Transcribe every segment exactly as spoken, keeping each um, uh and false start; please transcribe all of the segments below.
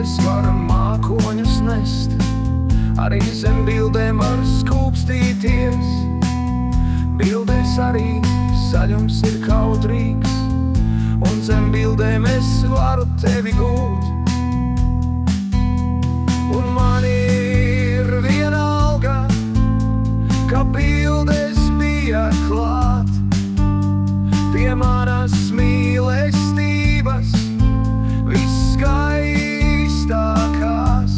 bildes var mākoņus nest, arī zem bildēm var skūpstīties. Bildēs arī saļums ir kaudrīgs, un zem bildēm es varu tevi gūt. Un man ir vienalga, ka bildes bija klāt pie manas mīlestības visskaistākās.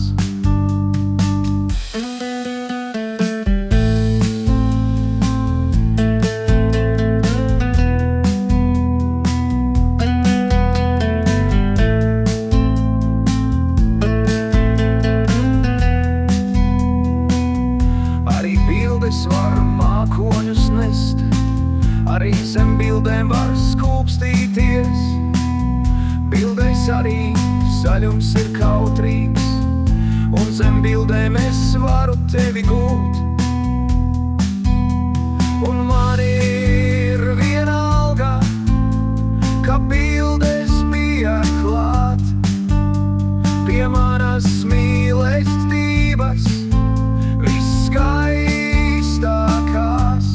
Arī bildes var mākoņus nest, arī zem bildēm var skūpstīties. Bildēs arī saļums ir kautrīgs, un zem bildēm es varu tevi gūt. Un man ir vienalga, ka bildes bija klāt pie manas mīlestības visskaistākās.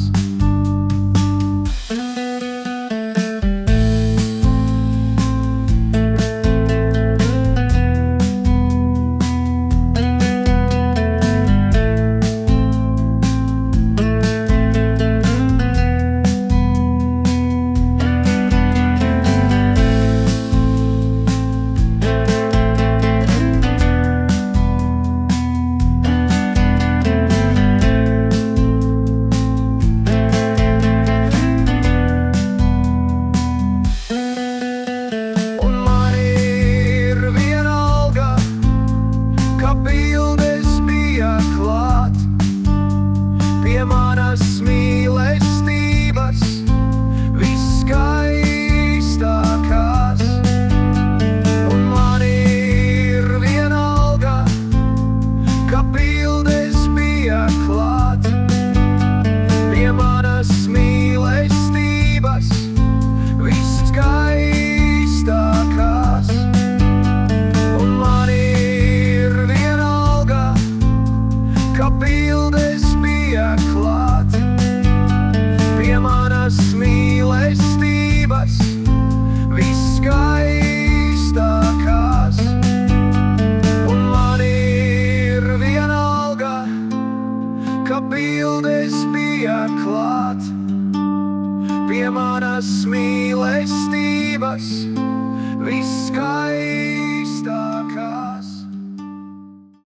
Pie manas mīlestības visskaistākās. Un man ir vienalga, ka bildes bija klāt pie manas mīlestības visskaistākās. Un man ir vienalga, ka bildes bija klāt pie manas mīlestības visskaistākās. Un man ir vienalga, ka bildes bija klāt pie manas mīlestības visskaistākās.